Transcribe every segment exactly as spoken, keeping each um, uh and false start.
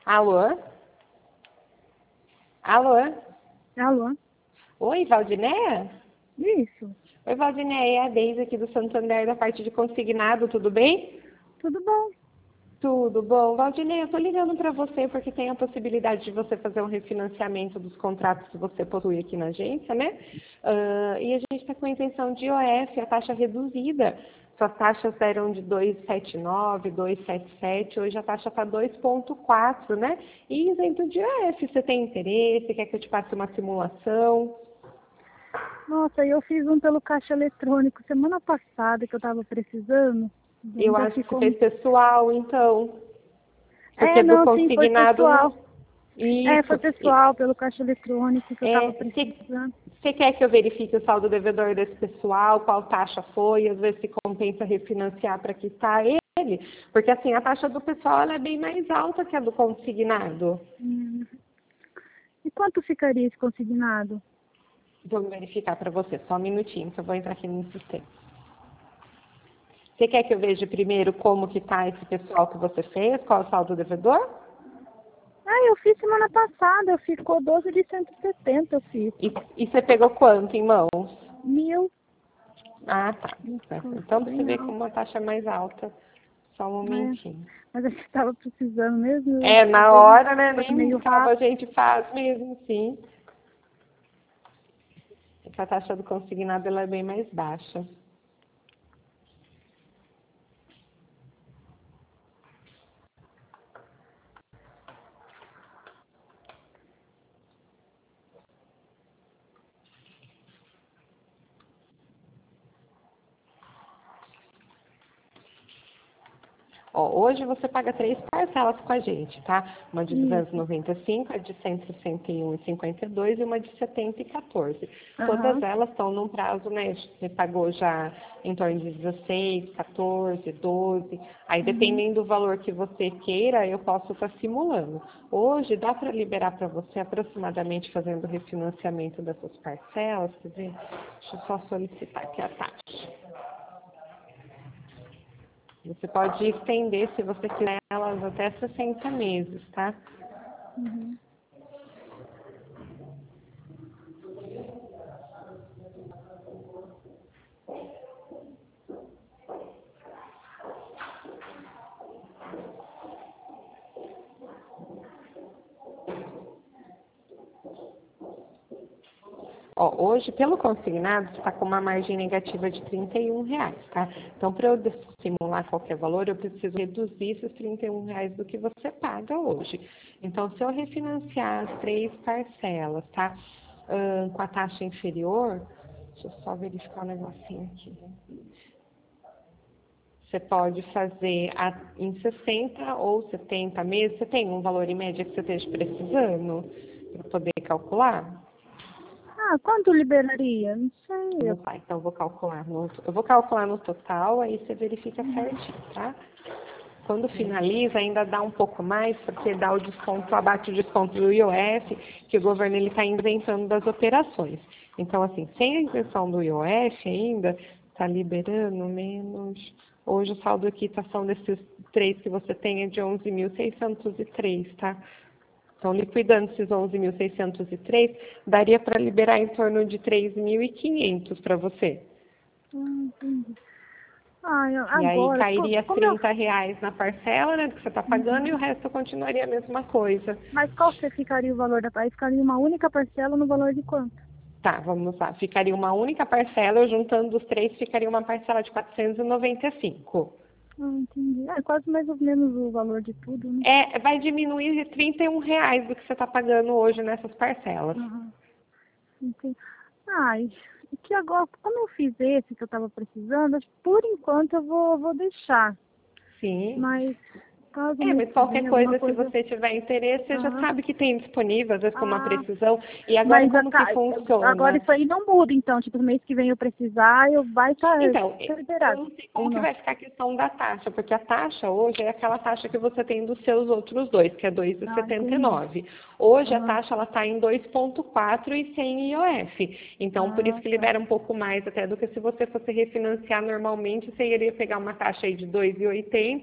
Alô? Alô? Alô? Oi, Valdinéia? Isso. Oi, Valdinéia, é a Deise aqui do Santander, da parte de consignado, tudo bem? Tudo bom? Tudo bom. Valdinéia, eu tô ligando para você porque tem a possibilidade de você fazer um refinanciamento dos contratos que você possui aqui na agência, né? Ah, e a gente está com a intenção de I O F, a taxa reduzida. Suas taxas eram de dois vírgula setenta e nove, dois vírgula setenta e sete, hoje a taxa está dois vírgula quatro, né? E isento de I O F, você tem interesse? Quer que eu te passe uma simulação? Nossa, eu fiz um pelo caixa eletrônico semana passada que eu estava precisando. Eu Ainda acho que você ficou... fez pessoal, então. É, Porque do não, sim, foi consignado pessoal. não. É, foi Isso. E, pessoal pelo caixa eletrônico que eu estava é, você precisando. você quer que eu verifique o saldo devedor desse pessoal, qual taxa foi, às vezes se compensa refinanciar para quitar ele? Porque assim, a taxa do pessoal ela é bem mais alta que a do consignado. Hum. E quanto ficaria esse consignado? Vou verificar para você, só um minutinho, que eu vou entrar aqui no sistema. Você quer que eu veja primeiro como que está esse pessoal que você fez, qual é o saldo devedor? Ah, eu fiz semana passada, ficou doze de cento e setenta, eu fiz. E, e você pegou quanto em mãos? Mil. Ah, tá. Ficou Então você bem vê como alto. uma taxa mais alta. Só um É. momentinho. Mas eu estava precisando mesmo, É, na acabei, hora, né? foi Nem meio salva a rápido. gente faz mesmo, sim. Essa taxa do consignado ela é bem mais baixa. Ó, hoje você paga três parcelas com a gente, tá? Uma de duzentos e Isso. noventa e cinco, a de cento e sessenta e um e cinquenta e dois e uma de setenta e quatorze. Todas Aham. elas estão num prazo, né? Você pagou já em torno de dezesseis, quatorze, doze. Aí, Uhum. dependendo do valor que você queira, eu posso estar simulando. Hoje, dá para liberar para você aproximadamente fazendo o refinanciamento dessas parcelas, quer ver? Deixa eu só solicitar aqui a taxa. Você pode estender, se você quiser, elas até sessenta meses, tá? Uhum. Ó, hoje, pelo consignado, está com uma margem negativa de trinta e um reais, tá? Então, para eu simular qualquer valor, eu preciso reduzir esses trinta e um reais do que você paga hoje. Então, se eu refinanciar as três parcelas, tá? Ahn, com a taxa inferior, deixa eu só verificar um negocinho aqui. Você pode fazer a, em sessenta ou setenta meses. Você tem um valor em média que você esteja precisando para poder calcular? Ah, quanto liberaria? Não sei. Eu... Vamos lá, então eu vou calcular no, eu vou calcular no total, aí você verifica certinho, tá? Quando finaliza, ainda dá um pouco mais, porque dá o desconto, abate o desconto do I O F, que o governo está isentando das operações. Então, assim, sem a isenção do I O F ainda, está liberando menos. Hoje o saldo aqui quitação desses três que você tem é de onze mil seiscentos e três, tá? Então, liquidando esses onze mil seiscentos e três, daria para liberar em torno de três mil e quinhentos para você. Ah, entendi. Ah, eu- E aí agora, co- cairia como eu... trinta reais na parcela, né, que você está pagando, e o Uhum. resto continuaria a mesma coisa. Mas qual que ficaria o valor da parcela? Ficaria uma única parcela no valor de quanto? Tá, vamos lá. Ficaria uma única parcela, eu juntando os três, ficaria uma parcela de quatrocentos e noventa e cinco. Ah, entendi. É quase mais ou menos o valor de tudo, né? É, vai diminuir de trinta e um reais do que você está pagando hoje nessas parcelas. Aham. Entendi. Ai, que agora, como eu fiz esse que eu estava precisando, acho que por enquanto eu vou, vou deixar. Sim. Mas caso o É, mês mas que qualquer vem alguma coisa, se coisa. você tiver interesse, você já Aham. sabe que tem disponível, às vezes com uma Ah, precisão. E agora mas a como que ca- agora funciona? isso aí não muda, então. Tipo, no mês que vem eu precisar, eu vai estar Então, tá eu liberado. não sei Ou como que não? vai ficar a questão da taxa, porque a taxa hoje é aquela taxa que você tem dos seus outros dois, que é dois vírgula Ah, setenta e entendi. nove. Hoje a Aham. taxa ela está em dois vírgula quatro e sem I O F. Então, por isso Ah, que tá. libera um pouco mais até do que se você fosse refinanciar normalmente, você iria pegar uma taxa aí de dois vírgula oitenta,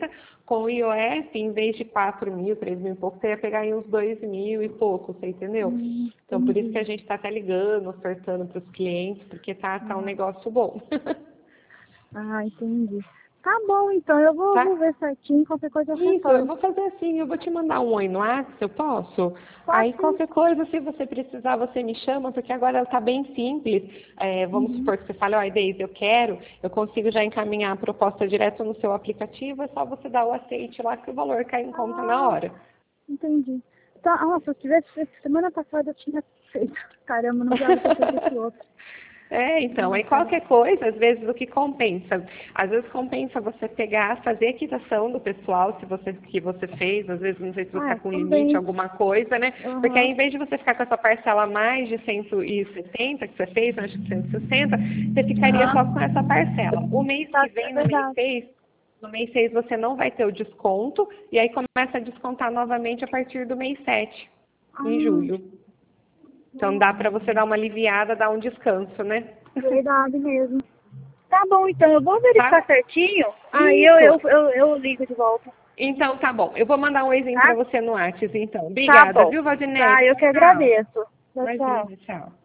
Com o I O F, em vez de quatro mil, três mil e pouco, você ia pegar aí uns dois mil e pouco, você entendeu? Hum, Então, por isso entendi. que a gente está até ligando, ofertando para os clientes, porque tá, tá um Ah, negócio bom. ah, entendi. Tá bom, então. Eu vou, Tá? vou ver certinho. Qualquer coisa eu Isso, eu retorno. vou fazer assim, eu vou te mandar um oi no WhatsApp, eu posso? Pode Aí sim. qualquer coisa, se você precisar, você me chama, porque agora ela está bem simples. É, vamos Uhum. supor que você fale, ó, Deise, eu quero, eu consigo já encaminhar a proposta direto no seu aplicativo, é só você dar o aceite lá que o valor cai em conta na Ah, hora. entendi. Tá, ah, se eu tivesse feito semana passada, eu tinha feito. Caramba, não dava pra fazer esse outro. É, então, Ai, aí caramba. qualquer coisa, às vezes o que compensa? Às vezes compensa você pegar, fazer a quitação do pessoal se você, que você fez, às vezes não sei se você está Ah, com limite, também. alguma coisa, né? Porque aí Aham. em vez de você ficar com essa parcela a mais de cento e setenta que você fez, acho que cento e sessenta, você ficaria só Aham. com essa parcela. O mês Tá, que é vem, no mês verdade. seis, no mês seis você não vai ter o desconto, e aí começa a descontar novamente a partir do mês sete, em Ah, julho. Então dá para você dar uma aliviada, dar um descanso, né? verdade mesmo. Tá bom, então. Eu vou verificar Tá? certinho. Aí eu, Isso. eu, eu, eu ligo de volta. Então tá bom. Eu vou mandar um oizinho Tá? para você no WhatsApp, então. Tá Obrigada, bom. viu, Valdinete? Tá, eu que Tchau. agradeço. Tchau, tchau. Imagina, tchau.